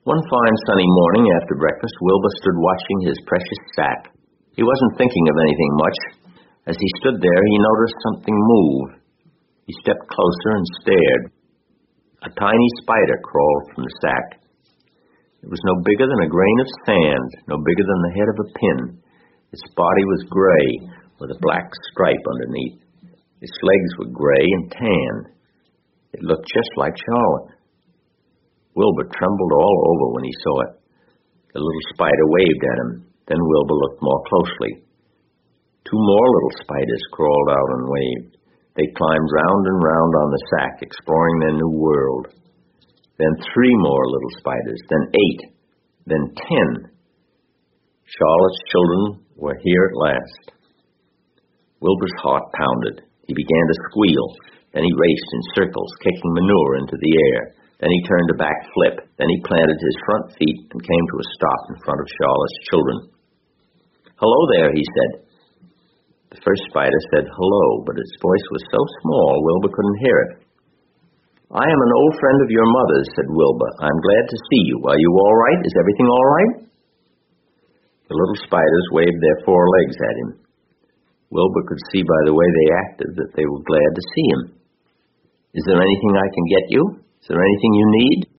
One fine sunny morning after breakfast, Wilbur stood watching his precious sack. He wasn't thinking of anything much. As he stood there, he noticed something move. He stepped closer and stared. A tiny spider crawled from the sack. It was no bigger than a grain of sand, no bigger than the head of a pin. Its body was gray, with a black stripe underneath. Its legs were gray and tan. It looked just like Charlotte. Wilbur trembled all over when he saw it. The little spider waved at him. Then Wilbur looked more closely. 2 more little spiders crawled out and waved. They climbed round and round on the sack, exploring their new world. Then 3 more little spiders, then 8, then 10. Charlotte's children were here at last. Wilbur's heart pounded. He began to squeal. Then he raced in circles, kicking manure into the air. Then he turned a back flip. Then he planted his front feet and came to a stop in front of Charlotte's children. "Hello there," he said. The first spider said hello, but its voice was so small Wilbur couldn't hear it. "I am an old friend of your mother's," said Wilbur. "I'm glad to see you. Are you all right? Is everything all right?" The little spiders waved their 4 legs at him. Wilbur could see by the way they acted that they were glad to see him. "Is there anything I can get you? Is there anything you need?"